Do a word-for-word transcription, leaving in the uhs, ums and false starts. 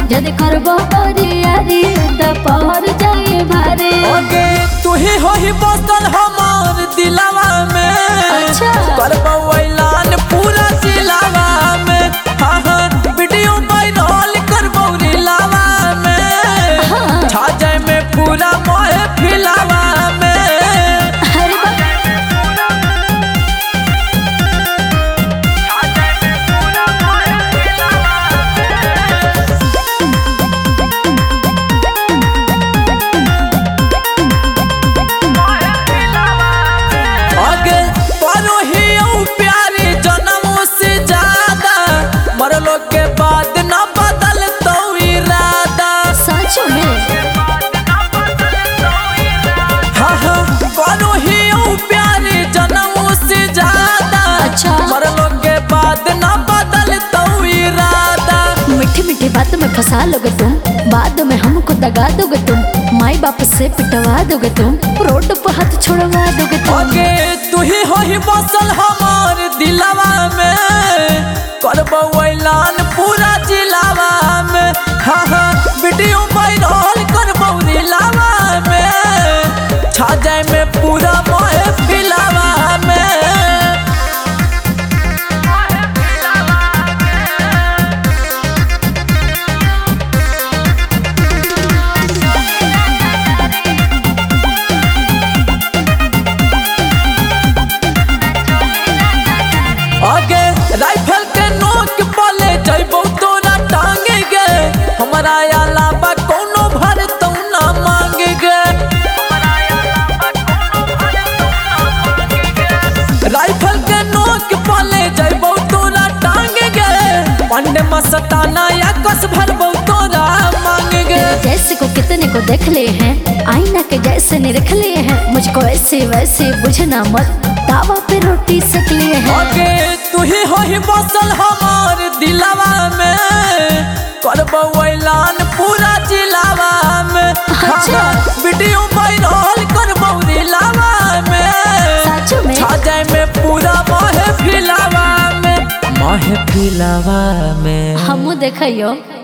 जद करबो बरियारी त पहर जाए भारे ओके तू ही हो ही बसल हमार दिलवा में अच्छा करबो ऐलान पूरा जिलावा में हाँ हाँ वीडियो वायरल करबो रिलावा में हाँ। छा जाए में पूरा मोहे फिलावा में अरे बा आगे पारो ही ओ प्यारे जन्मों से ज्यादा मरलो के बाद ना बदल तो इरादा सच में हाँ हाँ पारो ही ओ प्यारे जन्मों से ज्यादा अच्छा। मरलो के बाद ना बदल तो इरादा मीठी मीठी बात में फंसा लोगे तुम बाद में हमको दगा दोगे तुम माई बाप से पिटवा दोगे तुम रोड पर हाथ छोड़वा दोगे तुम आगे तू ही हो ही बसल हमार दिलवा में करबो ऐलान पूरा जिलावा में हाँ हाँ वीडियो वायरल करबो रिलावा में छा जाए में पूरा मोहे फिलावा में आगे राइफल के नोक पले जइबो तोरा टांगे गे हमारा अलावा कोनो भर तो ना मांगे गे राइफल के नोक पले जइबो तोरा टांगे गे पंडे मस्ताना या कस भरबो तोरा मांगे गे जैसे को कितने को देख ले हैं आईना के जैसे निरख लिए हैं मुझको ऐसे वैसे बुझना मत तावा पे रोटी सेक लिए हैं आगे तू ही हो ही बसल हमार दिलवा में करबो ऐलान पूरा जिलावा में अच्छा। वीडियो वायरल करबो रिलावा में सच में छा जाए में पूरा मोहे फिलावा में मोहे फिलावा में हमू देखियो।